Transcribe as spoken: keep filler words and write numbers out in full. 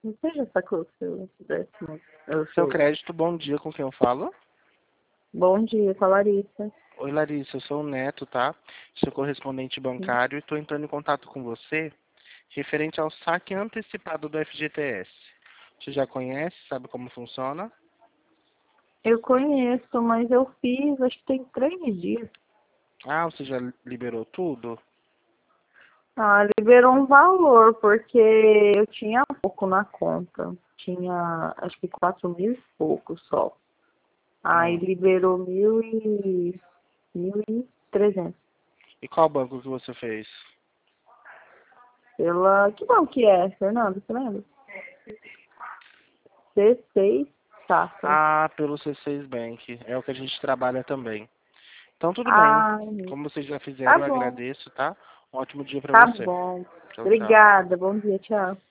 Não seja saco seu décimo. Eu Seu sei. crédito, bom dia, com quem eu falo? Bom dia, com a Larissa. Oi, Larissa, eu sou o Neto, tá? Sou correspondente bancário e estou entrando em contato com você referente ao saque antecipado do F G T S. Você já conhece, sabe como funciona? Eu conheço, mas eu fiz, acho que tem três dias. Ah, você já liberou tudo? Ah, liberou um valor, porque eu tinha pouco na conta. Tinha, acho que quatro mil e pouco só. Aí Hum. liberou mil e... mil e trezentos. E qual banco que você fez? Pela... Que bom que é, Fernando? Você lembra? C seis Safra. Ah, pelo C seis Bank. É o que a gente trabalha também. Então, tudo bem. Ah, Como vocês já tá fizeram, eu bom. agradeço, tá? Um ótimo dia pra Tá você. bom. Tchau, tchau. Obrigada. Bom dia, tchau.